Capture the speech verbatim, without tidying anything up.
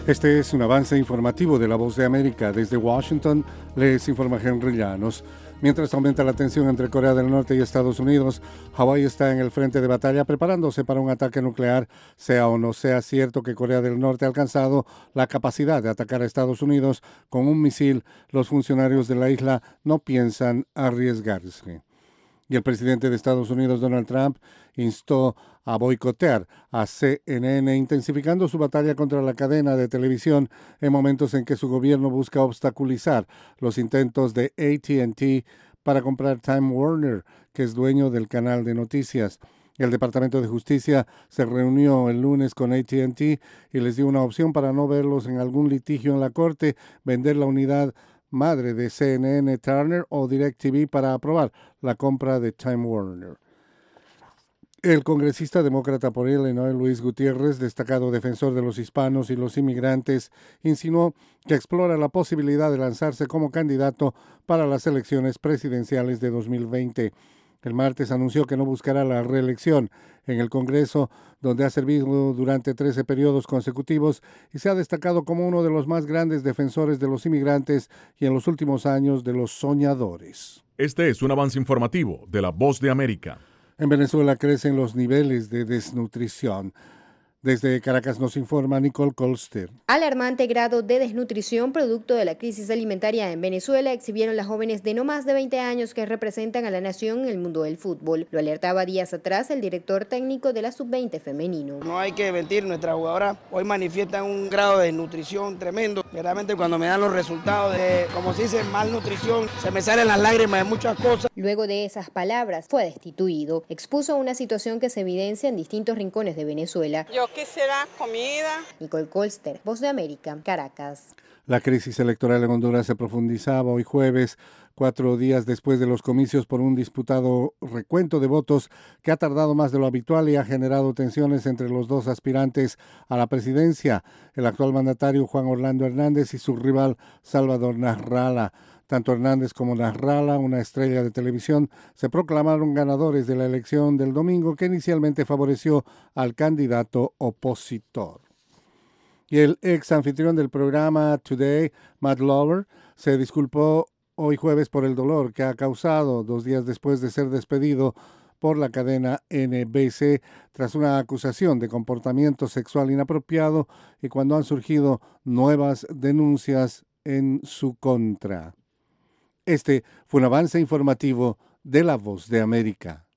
Este es un avance informativo de La Voz de América. Desde Washington les informa Henry Llanos. Mientras aumenta la tensión entre Corea del Norte y Estados Unidos, Hawái está en el frente de batalla preparándose para un ataque nuclear, sea o no sea cierto que Corea del Norte ha alcanzado la capacidad de atacar a Estados Unidos con un misil. Los funcionarios de la isla no piensan arriesgarse. Y el presidente de Estados Unidos, Donald Trump, instó a boicotear a C N N, intensificando su batalla contra la cadena de televisión en momentos en que su gobierno busca obstaculizar los intentos de A T and T para comprar Time Warner, que es dueño del canal de noticias. El Departamento de Justicia se reunió el lunes con A T and T y les dio una opción para no verlos en algún litigio en la corte, vender la unidad madre de C N N, Turner, o DirecTV para aprobar la compra de Time Warner. El congresista demócrata por Illinois, Luis Gutiérrez, destacado defensor de los hispanos y los inmigrantes, insinuó que explora la posibilidad de lanzarse como candidato para las elecciones presidenciales de dos mil veinte. El martes anunció que no buscará la reelección en el Congreso, donde ha servido durante trece periodos consecutivos y se ha destacado como uno de los más grandes defensores de los inmigrantes y en los últimos años de los soñadores. Este es un avance informativo de La Voz de América. En Venezuela crecen los niveles de desnutrición. Desde Caracas nos informa Nicole Colster. Alarmante grado de desnutrición producto de la crisis alimentaria en Venezuela exhibieron las jóvenes de no más de veinte años que representan a la nación en el mundo del fútbol. Lo alertaba días atrás el director técnico de la sub veinte femenino. No hay que mentir, nuestras jugadoras hoy manifiestan un grado de desnutrición tremendo. Verdaderamente cuando me dan los resultados de, como se dice, malnutrición, se me salen las lágrimas de muchas cosas. Luego de esas palabras fue destituido. Expuso una situación que se evidencia en distintos rincones de Venezuela. Yo quisiera comida. Nicole Colster, Voz de América, Caracas. La crisis electoral en Honduras se profundizaba hoy jueves, cuatro días después de los comicios, por un disputado recuento de votos que ha tardado más de lo habitual y ha generado tensiones entre los dos aspirantes a la presidencia, el actual mandatario Juan Orlando Hernández y su rival Salvador Nasralla. Tanto Hernández como Nasralla, una estrella de televisión, se proclamaron ganadores de la elección del domingo, que inicialmente favoreció al candidato opositor. Y el ex anfitrión del programa Today, Matt Lauer, se disculpó hoy jueves por el dolor que ha causado dos días después de ser despedido por la cadena N B C tras una acusación de comportamiento sexual inapropiado y cuando han surgido nuevas denuncias en su contra. Este fue un avance informativo de La Voz de América.